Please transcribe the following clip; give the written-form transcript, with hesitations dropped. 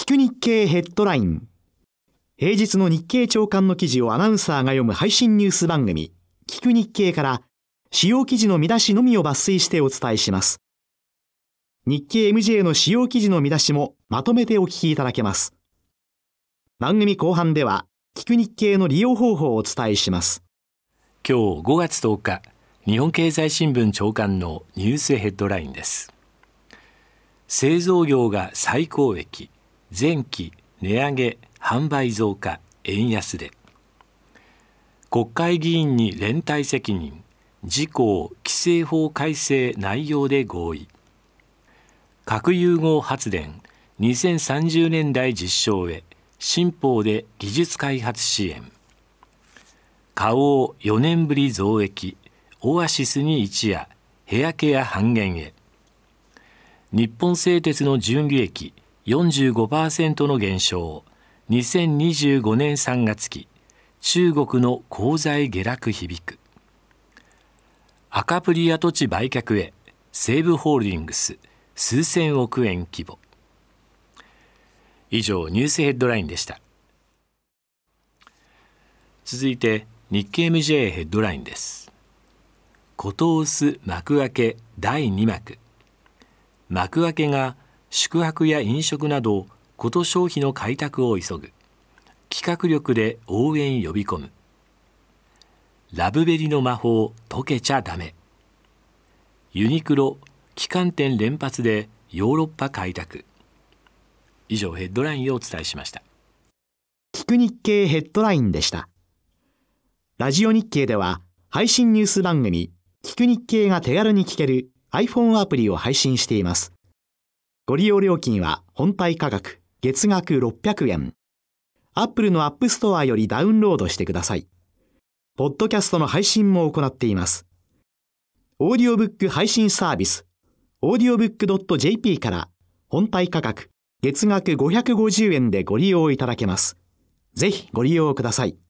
く日経ヘッドライン。平日の日経朝刊の記事をアナウンサーが読む配信ニュース番組、聞く日経から主要記事の見出しのみを抜粋してお伝えします。日経 MJ の主要記事の見出しもまとめてお聞きいただけます。番組後半では、聞く日経の利用方法をお伝えします。 今日5月10日、日本経済新聞朝刊のニュースヘッドラインです。製造業が最高益、前期値上げ販売増加円安で、国会議員に連帯責任、自公規制法改正内容で合意。核融合発電2030年代実証へ、新法で技術開発支援。花王4年ぶり増益、オアシスに一夜、ヘアケア半減へ。日本製鉄の純利益 45% の減少、2025年3月期、中国の鋼材下落響く。赤プリ跡地売却へ、西武ホールディングス数千億円規模。以上、ニュースヘッドラインでした。続いて日経 MJ ヘッドラインです。こと押す幕開け第2幕。幕開けが宿泊や飲食などこと消費の開拓を急ぐ。企画力で応援呼び込む。ラブベリの魔法解けちゃダメ。ユニクロ旗艦店連発でヨーロッパ開拓。以上、ヘッドラインをお伝えしました。 聞く日経ヘッドラインでした。ラジオ日経では配信ニュース番組聞く日経が手軽に聞ける iPhone アプリを配信しています。ご利用料金は本体価格月額600円。Apple の App Store よりダウンロードしてください。ポッドキャストの配信も行っています。オーディオブック配信サービス audiobook.jp から本体価格月額550円でご利用いただけます。ぜひご利用ください。